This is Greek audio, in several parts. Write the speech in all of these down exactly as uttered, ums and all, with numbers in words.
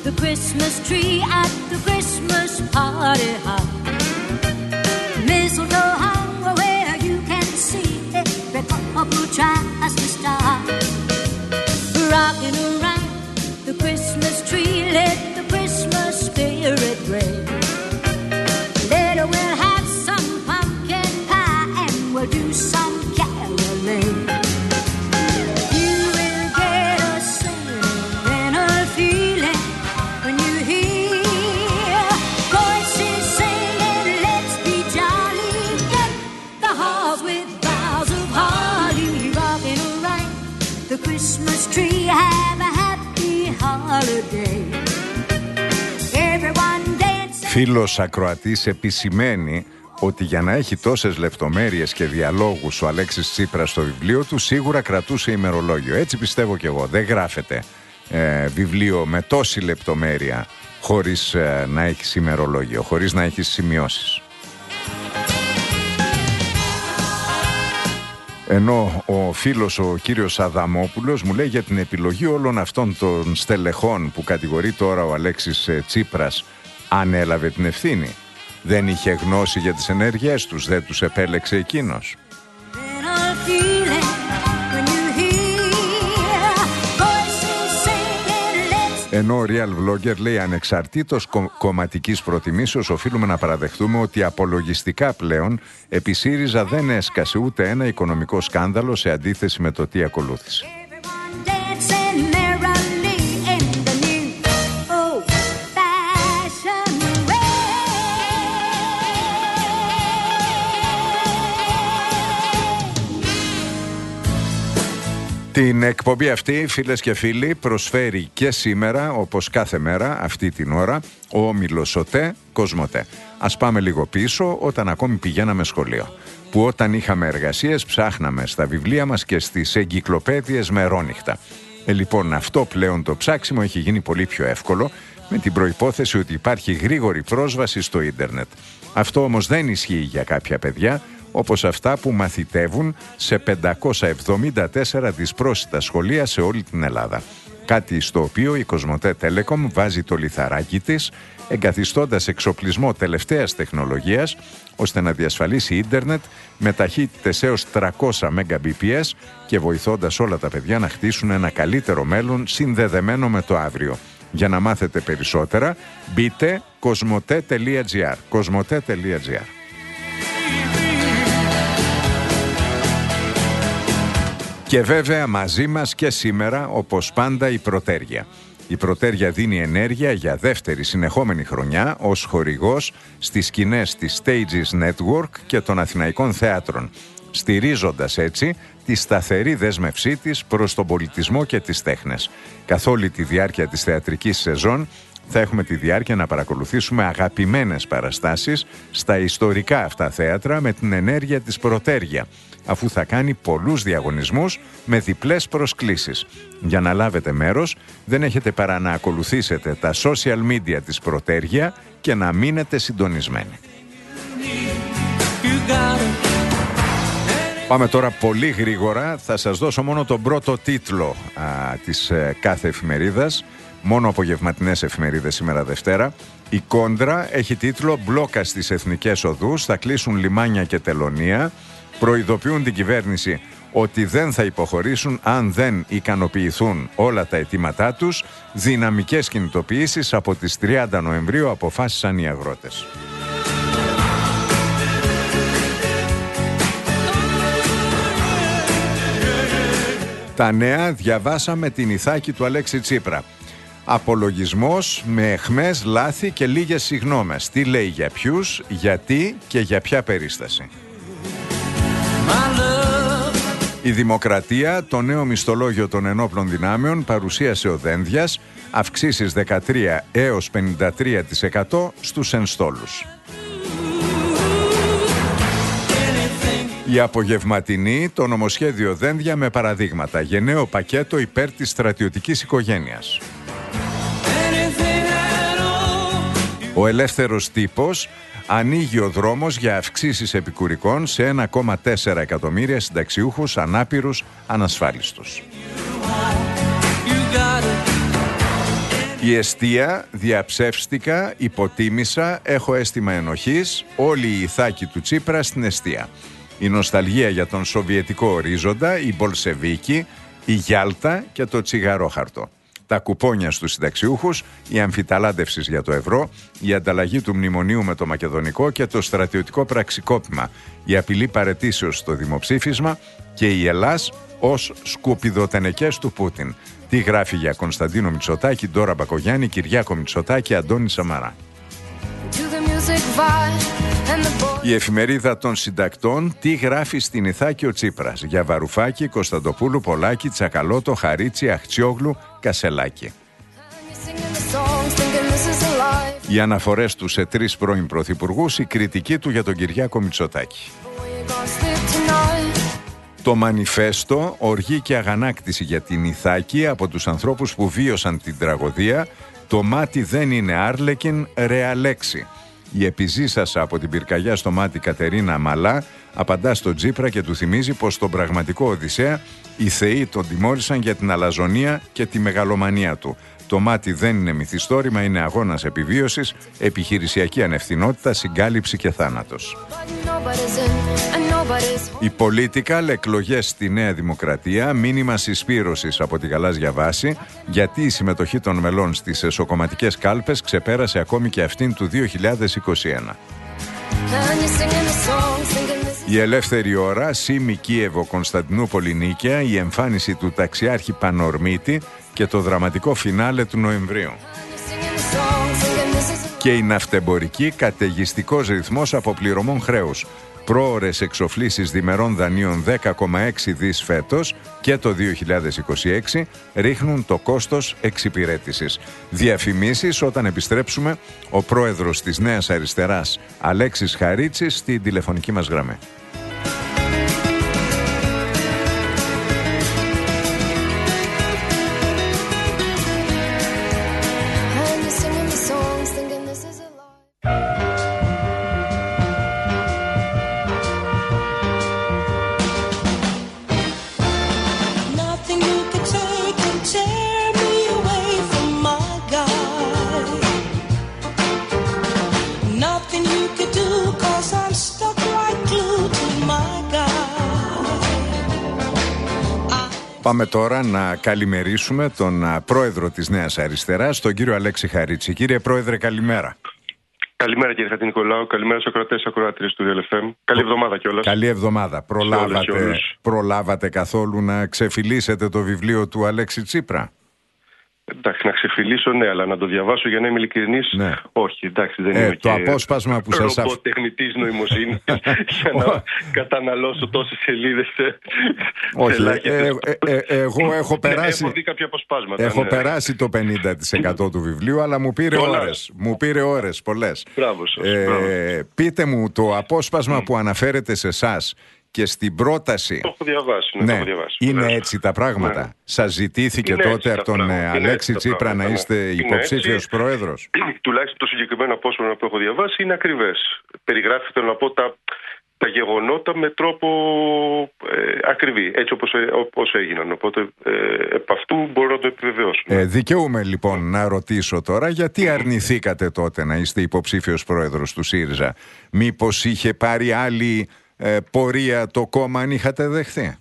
the Christmas tree at the Christmas party hop. Mistletoe hung where you can see every couple tries to stop. Rocking around the Christmas tree, let the Christmas spirit reign. Later we'll have some pumpkin pie and we'll do some caroling. You will get a singing and a feeling when you hear voices singing, let's be jolly. Get the halls with boughs of holly, rocking around the Christmas tree. Have a happy holiday. Everyone dance. Φίλος ακροατής επισημαίνει ότι για να έχει τόσες λεπτομέρειες και διαλόγους ο Αλέξης Τσίπρας στο βιβλίο του, σίγουρα κρατούσε ημερολόγιο. Έτσι πιστεύω κι εγώ. Δεν γράφεται ε, βιβλίο με τόση λεπτομέρεια χωρίς ε, να έχει ημερολόγιο, χωρίς να έχει σημειώσεις. Ενώ ο φίλος ο κύριος Αδαμόπουλος μου λέει για την επιλογή όλων αυτών των στελεχών που κατηγορεί τώρα ο Αλέξης Τσίπρας, ανέλαβε την ευθύνη. Δεν είχε γνώση για τις ενέργειές τους, δεν τους επέλεξε εκείνος. Ενώ ο Real Vlogger λέει ανεξαρτήτως κο- κομματικής προτιμήσεως οφείλουμε να παραδεχτούμε ότι απολογιστικά πλέον επί ΣΥΡΙΖΑ δεν έσκασε ούτε ένα οικονομικό σκάνδαλο σε αντίθεση με το τι ακολούθησε. Την εκπομπή αυτή, φίλες και φίλοι, προσφέρει και σήμερα, όπως κάθε μέρα, αυτή την ώρα, ο όμιλος ΟΤΕ Κοσμοτέ. Ας πάμε λίγο πίσω, όταν ακόμη πηγαίναμε σχολείο. Που όταν είχαμε εργασίες ψάχναμε στα βιβλία μας και στις εγκυκλοπαίδειες μερόνυχτα. Ε, λοιπόν, αυτό πλέον το ψάξιμο έχει γίνει πολύ πιο εύκολο, με την προϋπόθεση ότι υπάρχει γρήγορη πρόσβαση στο ίντερνετ. Αυτό όμως δεν ισχύει για κάποια παιδιά, όπως αυτά που μαθητεύουν σε πεντακόσια εβδομήντα τέσσερα δυσπρόσιτα σχολεία σε όλη την Ελλάδα. Κάτι στο οποίο η Κοσμοτέ Telecom βάζει το λιθαράκι της, εγκαθιστώντας εξοπλισμό τελευταίας τεχνολογίας, ώστε να διασφαλίσει ίντερνετ με ταχύτητες έως τριακόσια Mbps και βοηθώντας όλα τα παιδιά να χτίσουν ένα καλύτερο μέλλον συνδεδεμένο με το αύριο. Για να μάθετε περισσότερα, μπείτε κοσμοτέ τελεία τζι άρ. κοσμοτέ τελεία τζι άρ. Και βέβαια μαζί μας και σήμερα, όπως πάντα, η Πρωτέρια. Η Πρωτέρια δίνει ενέργεια για δεύτερη συνεχόμενη χρονιά ως χορηγός στις σκηνές της Stages Network και των Αθηναϊκών Θεάτρων, στηρίζοντας έτσι τη σταθερή δέσμευσή της προς τον πολιτισμό και τις τέχνες. Καθ' όλη τη διάρκεια της θεατρικής σεζόν θα έχουμε τη διάρκεια να παρακολουθήσουμε αγαπημένες παραστάσεις στα ιστορικά αυτά θέατρα με την ενέργεια της Πρωτέρια, αφού θα κάνει πολλούς διαγωνισμούς με διπλές προσκλήσεις. Για να λάβετε μέρος, δεν έχετε παρά να ακολουθήσετε τα social media της Πρωτέρια και να μείνετε συντονισμένοι. Πάμε τώρα πολύ γρήγορα. Θα σας δώσω μόνο τον πρώτο τίτλο α, της ε, κάθε εφημερίδας. Μόνο απογευματινές εφημερίδες σήμερα Δευτέρα. Η Κόντρα έχει τίτλο «Μπλόκα στις εθνικές οδούς, θα κλείσουν λιμάνια και τελωνεία». Προειδοποιούν την κυβέρνηση ότι δεν θα υποχωρήσουν αν δεν ικανοποιηθούν όλα τα αιτήματά τους. Δυναμικές κινητοποιήσεις από τις τριάντα Νοεμβρίου αποφάσισαν οι αγρότες. Τα νέα διαβάσαμε την ηθάκη του Αλέξη Τσίπρα. Απολογισμός με αιχμές, λάθη και λίγες συγγνώμες. Τι λέει για ποιους, γιατί και για ποια περίσταση. Η Δημοκρατία, το νέο μισθολόγιο των ενόπλων δυνάμεων, παρουσίασε ο Δένδιας, αυξήσεις δεκατρία έως πενήντα τρία τοις εκατό στους ενστόλους. Η απογευματινή, το νομοσχέδιο Δένδια με παραδείγματα. Γενναίο πακέτο υπέρ της στρατιωτικής οικογένειας. Ο Ελεύθερος Τύπος, ανοίγει ο δρόμος για αυξήσεις επικουρικών σε ένα κόμμα τέσσερα εκατομμύρια συνταξιούχους, ανάπηρους, ανασφάλιστους. Η εστία, διαψεύστηκα, υποτίμησα, έχω αίσθημα ενοχής, όλοι οι ηθάκοι του Τσίπρα στην εστία. Η νοσταλγία για τον σοβιετικό ορίζοντα, η Μπολσεβίκη, η Γιάλτα και το τσιγαρόχαρτο. Τα κουπόνια στους συνταξιούχους, η αμφιταλάντευση για το ευρώ, η ανταλλαγή του μνημονίου με το μακεδονικό και το στρατιωτικό πραξικόπημα, η απειλή παραιτήσεως στο δημοψήφισμα και η Ελλάς ως σκουπιδοτενεκές του Πούτιν. Τι γράφει για Κωνσταντίνο Μητσοτάκη, Ντόρα Μπακογιάννη, Κυριάκο Μητσοτάκη, Αντώνη Σαμαρά. Η εφημερίδα των συντακτών τι γράφει στην Ιθάκη ο Τσίπρας για Βαρουφάκη, Κωνσταντοπούλου, Πολάκη, Τσακαλώτο, Χαρίτσι, Αχτσιόγλου, Κασελάκη. Οι αναφορές του σε τρεις πρώην πρωθυπουργούς, η κριτική του για τον Κυριάκο Μητσοτάκη. Το μανιφέστο, οργή και αγανάκτηση για την Ιθάκη από τους ανθρώπους που βίωσαν την τραγωδία. Το μάτι δεν είναι άρλεκιν, ρεαλέξη. Η επιζήσασα από την πυρκαγιά στο μάτι Κατερίνα Μαλά απαντά στον Τσίπρα και του θυμίζει πως στον πραγματικό Οδυσσέα οι θεοί τον τιμώρησαν για την αλαζονία και τη μεγαλομανία του. Το μάτι δεν είναι μυθιστόρημα, είναι αγώνας επιβίωσης, επιχειρησιακή ανευθυνότητα, συγκάλυψη και θάνατος. Η Political, εκλογές στη Νέα Δημοκρατία, μήνυμα συσπήρωσης από τη γαλάζια βάση, γιατί η συμμετοχή των μελών στις εσωκομματικές κάλπες ξεπέρασε ακόμη και αυτήν του δύο χιλιάδες είκοσι ένα. Η ελεύθερη ώρα, Σίμι Κίεβο, Κωνσταντινούπολη Νίκαια, η εμφάνιση του ταξιάρχη Πανορμίτη και το δραματικό φινάλε του Νοεμβρίου. Και η ναυτεμπορική, καταιγιστικός ρυθμός αποπληρωμών χρέους. Πρόωρες εξοφλήσεις διμερών δανείων δέκα κόμμα έξι δις φέτος και το δύο χιλιάδες είκοσι έξι ρίχνουν το κόστος εξυπηρέτησης. Διαφημίσεις όταν επιστρέψουμε, ο πρόεδρος της Νέας Αριστεράς Αλέξης Χαρίτσης στην τηλεφωνική μας γραμμή. Πάμε τώρα να καλημερίσουμε τον πρόεδρο της Νέας Αριστεράς, τον κύριο Αλέξη Χαρίτση. Κύριε Πρόεδρε, καλημέρα. Καλημέρα κύριε Χατζηνικολάου, καλημέρα στους ακροατές ακροάτριες του Real εφ εμ. Καλή εβδομάδα κιόλας. Καλή εβδομάδα. Προλάβατε, προλάβατε καθόλου να ξεφυλίσετε το βιβλίο του Αλέξη Τσίπρα? Εντάξει, να ξεφυλίσω, ναι, αλλά να το διαβάσω για να είμαι ειλικρινής, ναι. Όχι, εντάξει, δεν ε, είμαι το και απόσπασμα που σας αφ... ρομποτεχνητής νοημοσύνης για να καταναλώσω τόσες σελίδες. Όχι, ε, ε, ε, ε, εγώ έχω περάσει, έχω δει κάποια αποσπάσματα, έχω ναι. περάσει το πενήντα τοις εκατό του βιβλίου, αλλά μου πήρε Πολλά. ώρες, μου πήρε ώρες πολλές. Μπράβο σας, ε, μπράβο. Πείτε μου το απόσπασμα mm. που αναφέρεται σε εσάς και στην πρόταση. Το έχω διαβάσει. Ναι, ναι, το έχω διαβάσει. είναι ναι. έτσι τα πράγματα. Ναι. Σας ζητήθηκε είναι τότε από τον πράγματα. Αλέξη Τσίπρα να είστε ναι. υποψήφιος πρόεδρος? Τουλάχιστον το συγκεκριμένο απόσπασμα που έχω διαβάσει είναι ακριβές. Περιγράφει, θέλω να πω, τα, τα γεγονότα με τρόπο ε, ακριβή, έτσι όπως, όπως έγιναν. Οπότε ε, επ' αυτού μπορώ να το επιβεβαιώσω. Ε, δικαιούμαι λοιπόν να ρωτήσω τώρα, γιατί αρνηθήκατε τότε να είστε υποψήφιος πρόεδρος του ΣΥΡΙΖΑ? Μήπως είχε πάρει άλλη Ε, πορεία το κόμμα αν είχατε δεχθεί?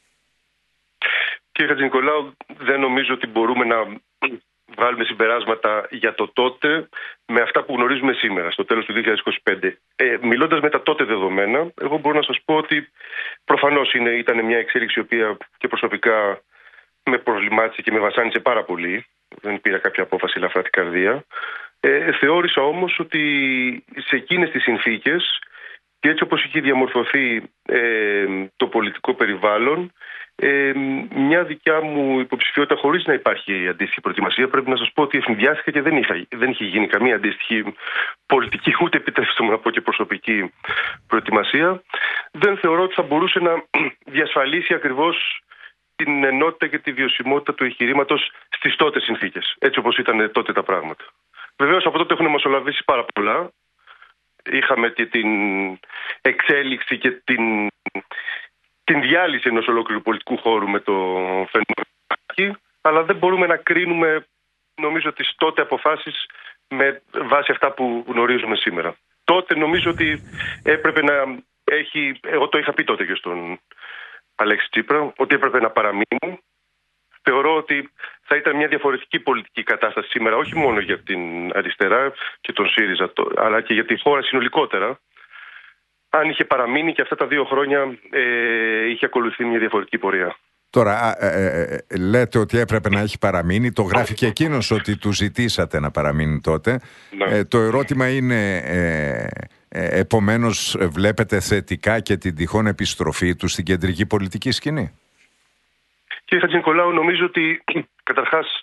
Κύριε Χατζηνικολάου, δεν νομίζω ότι μπορούμε να βγάλουμε συμπεράσματα για το τότε με αυτά που γνωρίζουμε σήμερα, στο τέλος του δύο χιλιάδες είκοσι πέντε. Ε, μιλώντας με τα τότε δεδομένα, εγώ μπορώ να σας πω ότι προφανώς είναι, ήταν μια εξέλιξη η οποία και προσωπικά με προβλημάτισε και με βασάνισε πάρα πολύ. Δεν πήρα κάποια απόφαση ελαφρά την καρδία. Ε, θεώρησα όμως ότι σε εκείνες τις συνθήκες και έτσι όπως είχε διαμορφωθεί ε, το πολιτικό περιβάλλον, ε, μια δικιά μου υποψηφιότητα χωρίς να υπάρχει αντίστοιχη προετοιμασία, πρέπει να σας πω ότι ευνηδιάστηκα και δεν, είχα, δεν είχε γίνει καμία αντίστοιχη πολιτική, ούτε επιτρέψτε μου να πω και προσωπική προετοιμασία. Δεν θεωρώ ότι θα μπορούσε να διασφαλίσει ακριβώς την ενότητα και τη βιωσιμότητα του εγχειρήματος στις τότε συνθήκες, έτσι όπως ήταν τότε τα πράγματα. Βεβαίως από τότε έχουν μεσολαβήσει πάρα πολλά. Είχαμε και την εξέλιξη και την, την διάλυση ενός ολόκληρου πολιτικού χώρου με το φαινόμενο, αλλά δεν μπορούμε να κρίνουμε νομίζω τις τότε αποφάσεις με βάση αυτά που γνωρίζουμε σήμερα. Τότε νομίζω ότι έπρεπε να έχει, εγώ το είχα πει τότε και στον Αλέξη Τσίπρα, ότι έπρεπε να παραμείνει. Θεωρώ ότι θα ήταν μια διαφορετική πολιτική κατάσταση σήμερα, όχι μόνο για την αριστερά και τον ΣΥΡΙΖΑ, αλλά και για τη χώρα συνολικότερα. Αν είχε παραμείνει και αυτά τα δύο χρόνια ε, είχε ακολουθεί μια διαφορετική πορεία. Τώρα ε, ε, ε, λέτε ότι έπρεπε να έχει παραμείνει. Το γράφει και εκείνος ότι του ζητήσατε να παραμείνει τότε. Ναι. Ε, το ερώτημα είναι, ε, ε, επομένως βλέπετε θετικά και την τυχόν επιστροφή του στην κεντρική πολιτική σκηνή? Κύριε Χατζηνικολάου, νομίζω ότι καταρχάς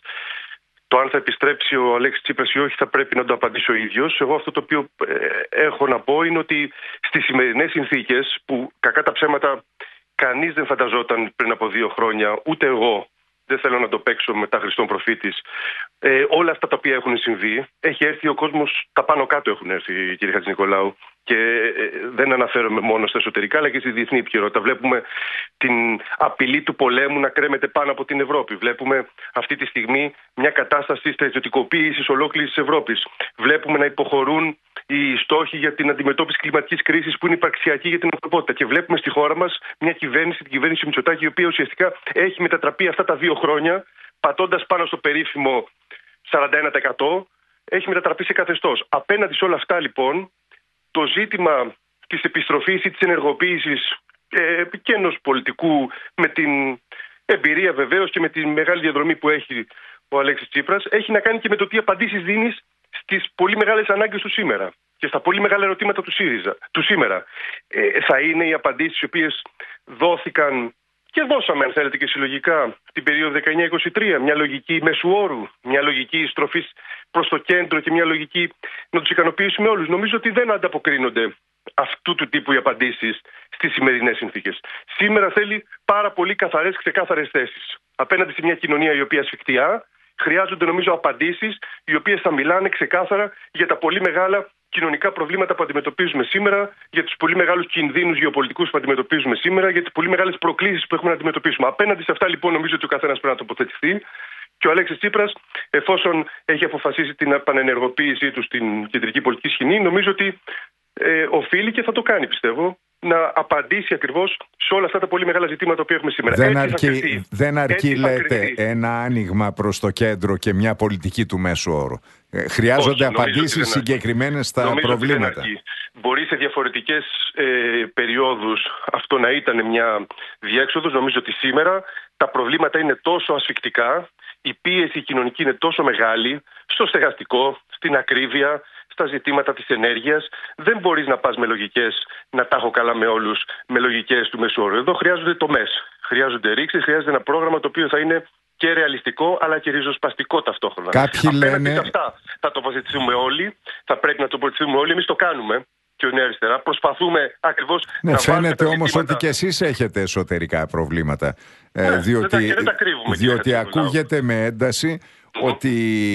το αν θα επιστρέψει ο Αλέξης Τσίπρας ή όχι θα πρέπει να το απαντήσω ο ίδιος. Εγώ αυτό το οποίο ε, έχω να πω είναι ότι στις σημερινές συνθήκες, που κακά τα ψέματα κανείς δεν φανταζόταν πριν από δύο χρόνια, ούτε εγώ, δεν θέλω να το παίξω μετά Χριστόν προφήτης, ε, όλα αυτά τα οποία έχουν συμβεί, έχει έρθει ο κόσμος, τα πάνω κάτω έχουν έρθει, κύριε Χατζηνικολάου, και ε, δεν αναφέρομαι μόνο στα εσωτερικά αλλά και στη διεθνή επικαιρότητα. Βλέπουμε την απειλή του πολέμου να κρέμεται πάνω από την Ευρώπη. Βλέπουμε αυτή τη στιγμή μια κατάσταση στρατιωτικοποίησης ολόκληρης της Ευρώπης. Βλέπουμε να υποχωρούν οι στόχοι για την αντιμετώπιση κλιματικής κρίσης που είναι υπαρξιακή για την ανθρωπότητα. Και βλέπουμε στη χώρα μας μια κυβέρνηση, την κυβέρνηση Μητσοτάκη, η οποία ουσιαστικά έχει μετατραπεί αυτά τα δύο χρόνια, πατώντας πάνω στο περίφημο σαράντα ένα τοις εκατό, έχει μετατραπεί σε καθεστώς. Απέναντι σε όλα αυτά, λοιπόν, το ζήτημα της επιστροφής ή της ενεργοποίησης ε, και ενός πολιτικού, με την εμπειρία βεβαίως και με τη μεγάλη διαδρομή που έχει ο Αλέξης Τσίπρας, έχει να κάνει και με το τι απαντήσεις δίνεις στις πολύ μεγάλες ανάγκες του σήμερα και στα πολύ μεγάλα ερωτήματα του ΣΥΡΙΖΑ, του σήμερα. Ε, θα είναι οι απαντήσεις οι οποίες δόθηκαν και δώσαμε, αν θέλετε, και συλλογικά την περίοδο δεκαεννιά είκοσι τρία, μια λογική μέσου όρου, μια λογική στροφής προς το κέντρο και μια λογική να τους ικανοποιήσουμε όλους. Νομίζω ότι δεν ανταποκρίνονται αυτού του τύπου οι απαντήσεις στις σημερινές συνθήκες. Σήμερα θέλει πάρα πολύ καθαρές, ξεκάθαρες θέσεις. Απέναντι σε μια κοινωνία η οποία ασφικτιά, χρειάζονται νομίζω απαντήσεις οι οποίες θα μιλάνε ξεκάθαρα για τα πολύ μεγάλα κοινωνικά προβλήματα που αντιμετωπίζουμε σήμερα, για τους πολύ μεγάλους κινδύνους γεωπολιτικούς που αντιμετωπίζουμε σήμερα, για τις πολύ μεγάλες προκλήσεις που έχουμε να αντιμετωπίσουμε. Απέναντι σε αυτά, λοιπόν, νομίζω ότι ο καθένας πρέπει να τοποθετηθεί. Και ο Αλέξης Τσίπρας, εφόσον έχει αποφασίσει την επανενεργοποίησή του στην κεντρική πολιτική σκηνή, νομίζω ότι ε, οφείλει και θα το κάνει, πιστεύω, να απαντήσει ακριβώς σε όλα αυτά τα πολύ μεγάλα ζητήματα που έχουμε σήμερα. Δεν αρκεί, κρυθεί, δεν αρκεί λέτε, ένα άνοιγμα προς το κέντρο και μια πολιτική του μέσου όρου. Ε, χρειάζονται όχι, απαντήσεις συγκεκριμένες στα νομίζω προβλήματα. Μπορεί σε διαφορετικές ε, περιόδους αυτό να ήταν μια διέξοδος. Νομίζω ότι σήμερα τα προβλήματα είναι τόσο ασφικτικά, η πίεση κοινωνική είναι τόσο μεγάλη, στο στεγαστικό, στην ακρίβεια, στα ζητήματα της ενέργειας. Δεν μπορείς να πας με λογικές, να τα έχω καλά με όλους, με λογικές του μεσόρου. Εδώ χρειάζονται τομές, χρειάζονται ρήξεις, χρειάζεται ένα πρόγραμμα το οποίο θα είναι και ρεαλιστικό αλλά και ριζοσπαστικό ταυτόχρονα. Κάποιοι λένε... σε αυτά θα τοποθετηθούμε όλοι, θα πρέπει να τοποθετηθούμε όλοι, εμείς το κάνουμε. Και ο Νέα Αριστερά προσπαθούμε ακριβώς ναι, να φαίνεται όμως ότι και εσείς έχετε εσωτερικά προβλήματα. Ναι, ε, διότι δεν τα, δεν τα κρύβουμε, διότι ακούγεται με ένταση mm-hmm. ότι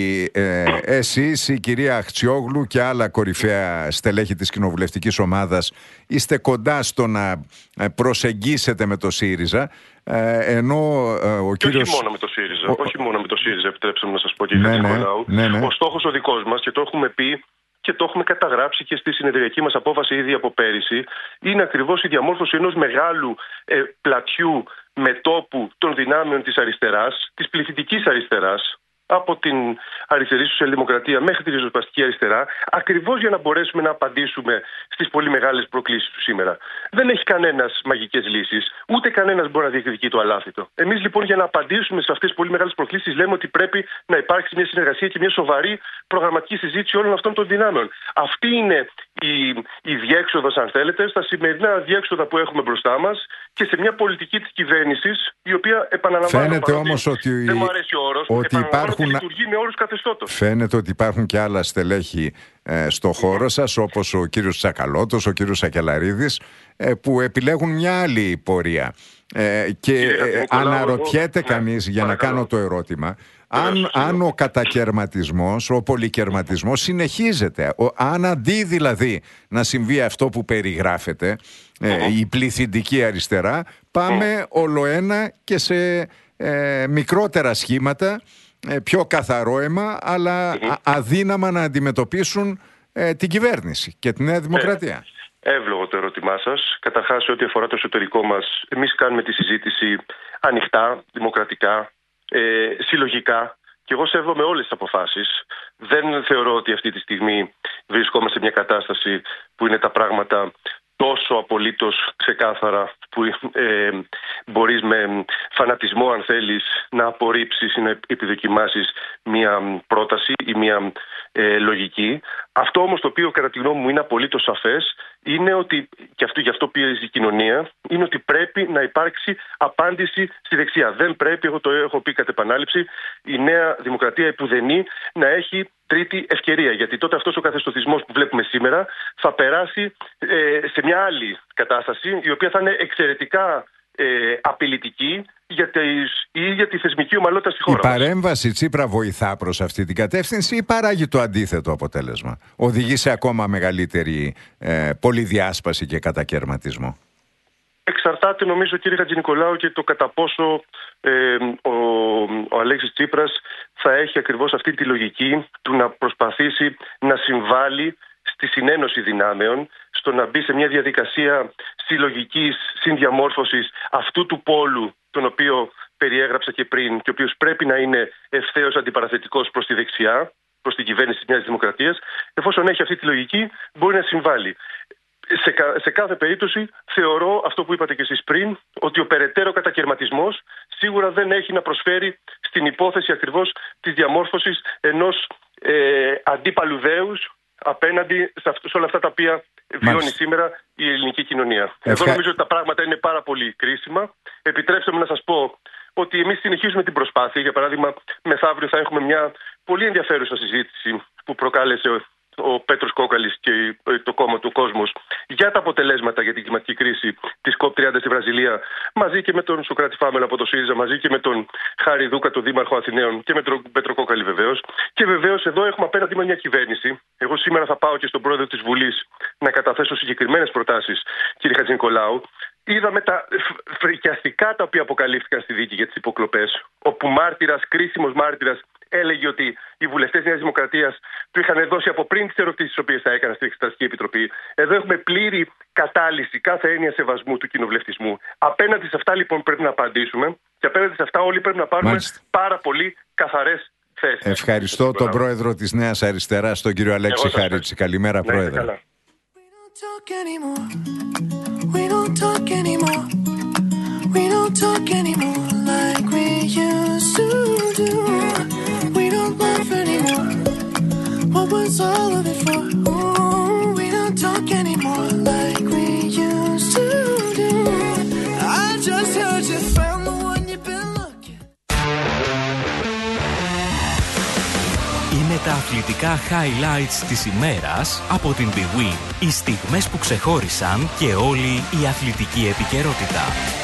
ε, εσείς, η κυρία Αχτσιόγλου και άλλα κορυφαία στελέχη της κοινοβουλευτικής ομάδας είστε κοντά στο να προσεγγίσετε με το ΣΥΡΙΖΑ, ε, ενώ ε, ο και κύριος... όχι μόνο με το ΣΥΡΙΖΑ, ο... όχι μόνο με το ΣΥΡΙΖΑ, επιτρέψτε μου να σας πω, κύριε ναι, Χατζηνικολάου. ναι, ναι. Ο στόχος ο δικός μας, και το έχουμε πει και το έχουμε καταγράψει και στη συνεδριακή μας απόφαση ήδη από πέρυσι, είναι ακριβώς η διαμόρφωση ενός μεγάλου ε, πλατιού μετώπου των δυνάμεων της αριστεράς, της πληθυντικής αριστεράς, από την αριστερή σοσιαλδημοκρατία μέχρι τη ριζοσπαστική αριστερά, ακριβώς για να μπορέσουμε να απαντήσουμε στις πολύ μεγάλες προκλήσεις του σήμερα. Δεν έχει κανένας μαγικές λύσεις, ούτε κανένας μπορεί να διεκδικεί το αλάθητο. Εμείς λοιπόν, για να απαντήσουμε σε αυτές τις πολύ μεγάλες προκλήσεις, λέμε ότι πρέπει να υπάρξει μια συνεργασία και μια σοβαρή προγραμματική συζήτηση όλων αυτών των δυνάμεων. Αυτή είναι η, η διέξοδος, αν θέλετε, στα σημερινά διέξοδα που έχουμε μπροστά μας και σε μια πολιτική της κυβέρνησης, η οποία, επαναλαμβάνω, φαίνεται όμως ότι, δεν μου αρέσει ο όρος, ότι υπάρχουν... λειτουργεί με όρους καθεστώτος. Φαίνεται ότι υπάρχουν και άλλα στελέχη ε, στο χώρο σας, όπως ο κύριος Τσακαλώτος, ο κύριος Σακελαρίδης, ε, που επιλέγουν μια άλλη πορεία. Ε, και ε, αναρωτιέται εγώ, κανείς, ναι, για παρακαλώ. Να κάνω το ερώτημα, αν, αν ο κατακερματισμός, ο πολυκερματισμός συνεχίζεται, ο, αν αντί δηλαδή να συμβεί αυτό που περιγράφεται, ε, uh-huh. η πληθυντική αριστερά, πάμε uh-huh. ολοένα και σε ε, μικρότερα σχήματα, ε, πιο καθαρό αίμα, αλλά mm-hmm. αδύναμα να αντιμετωπίσουν ε, την κυβέρνηση και τη Νέα Δημοκρατία. Ε, εύλογο το ερώτημά σας. Καταρχάς, σε ό,τι αφορά το εσωτερικό μας, εμείς κάνουμε τη συζήτηση ανοιχτά, δημοκρατικά, ε, συλλογικά. Και εγώ σέβομαι όλες τις αποφάσεις. Δεν θεωρώ ότι αυτή τη στιγμή βρισκόμαστε σε μια κατάσταση που είναι τα πράγματα τόσο απολύτως ξεκάθαρα που ε, μπορείς με φανατισμό, αν θέλεις, να απορρίψεις ή να επιδοκιμάσεις μια πρόταση ή μια ε, λογική. Αυτό όμως το οποίο κατά τη γνώμη μου είναι απολύτως σαφές είναι ότι, και αυτό, γι' αυτό πιέζει η κοινωνία, είναι ότι πρέπει να υπάρξει απάντηση στη δεξιά. Δεν πρέπει, εγώ το έχω πει κατ' επανάληψη, η Νέα Δημοκρατία επουδενή να έχει τρίτη ευκαιρία. Γιατί τότε αυτός ο καθεστωθισμός που βλέπουμε σήμερα θα περάσει ε, σε μια άλλη κατάσταση, η οποία θα είναι εξαιρετικά ε, απειλητική για τις, ή για τη θεσμική ομαλότητα στη χώρα. Η παρέμβαση Τσίπρα βοηθά προς αυτή την κατεύθυνση ή παράγει το αντίθετο αποτέλεσμα? Οδηγεί σε ακόμα μεγαλύτερη ε, πολυδιάσπαση και κατακαιρματισμό? Εξαρτάται, νομίζω, κύριε Χατζηνικολάου, και το κατά πόσο ε, ο, ο Αλέξης Τσίπρας θα έχει ακριβώς αυτή τη λογική του να προσπαθήσει να συμβάλλει στη συνένωση δυνάμεων, στο να μπει σε μια διαδικασία συλλογικής συνδιαμόρφωσης αυτού του πόλου, τον οποίο περιέγραψα και πριν και ο οποίος πρέπει να είναι ευθέως αντιπαραθετικός προς τη δεξιά, προς την κυβέρνηση της Νέας Δημοκρατίας. Εφόσον έχει αυτή τη λογική, μπορεί να συμβάλλει. Σε, κα, σε κάθε περίπτωση θεωρώ αυτό που είπατε και εσείς πριν, ότι ο περαιτέρω κατακαιρματισμός σίγουρα δεν έχει να προσφέρει στην υπόθεση ακριβώς της διαμόρφωσης ενός ε, αντίπαλου δέους απέναντι σε, αυτό, σε όλα αυτά τα οποία βιώνει Μάλιστα. σήμερα η ελληνική κοινωνία. Ευχα... Εδώ νομίζω ότι τα πράγματα είναι πάρα πολύ κρίσιμα. Επιτρέψτε μου να σας πω ότι εμείς συνεχίζουμε την προσπάθεια. Για παράδειγμα, μεθαύριο θα έχουμε μια πολύ ενδιαφέρουσα συζήτηση που προκάλεσε ο Πέτρος Κόκαλης και το κόμμα του Κόσμος για τα αποτελέσματα για την κλιματική κρίση της κοπ τριάντα στη Βραζιλία, μαζί και με τον Σωκράτη Φάμελα από το ΣΥΡΙΖΑ, μαζί και με τον Χάρη Δούκα, τον Δήμαρχο Αθηναίων, και με τον Πέτρο Κόκαλη βεβαίως. Και βεβαίως εδώ έχουμε απέναντι με μια κυβέρνηση. Εγώ σήμερα θα πάω και στον πρόεδρο της Βουλής να καταθέσω συγκεκριμένες προτάσεις, κύριε Χατζηνικολάου. Είδαμε τα φρικιαστικά τα οποία αποκαλύφθηκαν στη δίκη για τις υποκλοπές, όπου μάρτυρας, κρίσιμος μάρτυρας, έλεγε ότι οι βουλευτές Νέας Δημοκρατίας του είχαν δώσει από πριν τις ερωτήσεις τις οποίες θα έκανε στην Εξεταστική Επιτροπή. Εδώ έχουμε πλήρη κατάλυση κάθε έννοια σεβασμού του κοινοβουλευτισμού. Απέναντι σε αυτά λοιπόν πρέπει να απαντήσουμε και απέναντι σε αυτά όλοι πρέπει να πάρουμε Μάλιστα. πάρα πολύ καθαρές θέσεις. Ευχαριστώ τον πρόεδρο της Νέας Αριστεράς, τον κύριο Αλέξη Χαρίτση. Καλημέρα, ναι, πρόεδρε. Καλά. We don't talk anymore like we used to do. We don't laugh anymore. What was all of it for? Ooh, we don't talk anymore like we used to do. I just heard you found the one you've been looking. Είναι τα αθλητικά highlights της ημέρας από την Big Win. Οι στιγμές που ξεχώρισαν και όλη η αθλητική επικαιρότητα.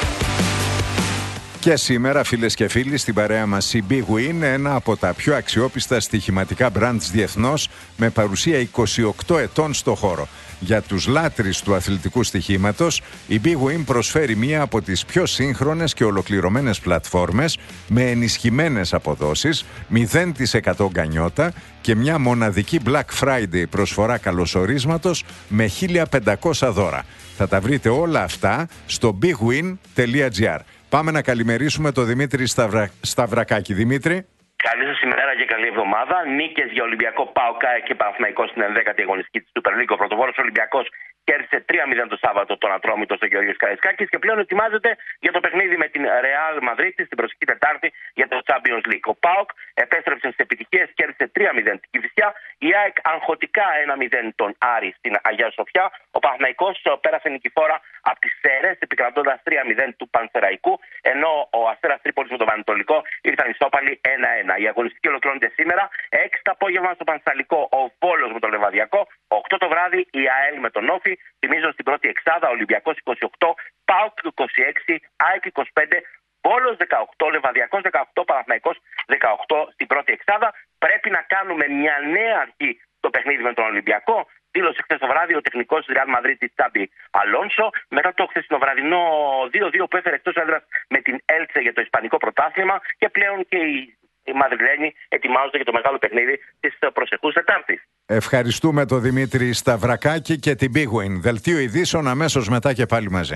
Και σήμερα, φίλες και φίλοι, στην παρέα μας η Big Win, ένα από τα πιο αξιόπιστα στοιχηματικά brands διεθνώς, με παρουσία είκοσι οκτώ ετών στο χώρο. Για τους λάτρεις του αθλητικού στοιχήματος, η Big Win προσφέρει μία από τις πιο σύγχρονες και ολοκληρωμένες πλατφόρμες με ενισχυμένες αποδόσεις, μηδέν τοις εκατό γκανιότα και μια μοναδική Black Friday προσφορά καλωσορίσματος με χίλια πεντακόσια δώρα. Θα τα βρείτε όλα αυτά στο bigwin τελεία gr. Πάμε να καλημερίσουμε τον Δημήτρη Σταυρα... Σταυρακάκη. Δημήτρη. Καλή σας ημέρα και καλή εβδομάδα. Νίκες για Ολυμπιακό, ΠΑΟΚ και Παναθηναϊκό στην ενδέκατη αγωνιστική της Super League. Ο πρωτοπόρος Ολυμπιακός κέρδισε τρία μηδέν το Σάββατο τον Ατρόμητο στο Γεωργίος Καραϊσκάκης και πλέον ετοιμάζεται για το παιχνίδι με την Real Madrid την προσεχή Τετάρτη για το Champions League. Ο ΠΑΟΚ επέστρεψε στις επιτυχίες, κέρδισε τρία μηδέν την Κηφισιά. Η ΑΕΚ αγχωτικά ένα μηδέν τον Άρη στην Αγία Σοφιά. Ο Παναθηναϊκός πέρασε νικηφόρα από τις Σέρρες επικρατώντας τρία μηδέν του Πανσεραϊκού, ενώ ο Αστέρας Τρίπολης με τον Πανετολικό ήρθαν ισόπαλοι ένα ένα. Η αγωνιστική ολοκληρώνεται σήμερα. έξι το απόγευμα στο Πανσαλικό ο Βόλος με τον Λεβαδιακό. οκτώ το βράδυ η ΑΕΛ με τον Όφη. Θυμίζω στην πρώτη εξάδα Ολυμπιακός είκοσι οκτώ, ΠΑΟΚ είκοσι έξι, ΑΕΚ είκοσι πέντε, Βόλος δεκαοκτώ, Λεβαδιακός δεκαοκτώ, Παναθηναϊκός δεκαοκτώ στην πρώτη εξάδα. Πρέπει να κάνουμε μια νέα αρχή στο παιχνίδι με τον Ολυμπιακό. Δήλωσε χθες το βράδυ ο τεχνικός της Real Madrid της Τσάμπι Αλόνσο, μετά το χθεσινοβραδινό δύο δύο που έφερε εκτός έδρας με την Έλτσε για το Ισπανικό πρωτάθλημα και πλέον και η οι Μαδριλένοι ετοιμάζονται για το μεγάλο παιχνίδι της προσεχούς Τετάρτης. Ευχαριστούμε τον Δημήτρη Σταυρακάκη και την Big Win. Δελτίο ειδήσεων αμέσως μετά και πάλι μαζί.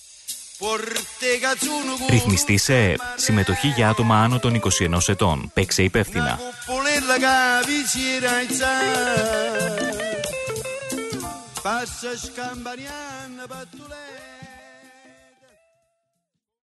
Ρυθμιστή σε ΕΕΠ. Συμμετοχή για άτομα άνω των είκοσι ενός ετών. Παίξε υπεύθυνα. Passa scampaniana, battulè.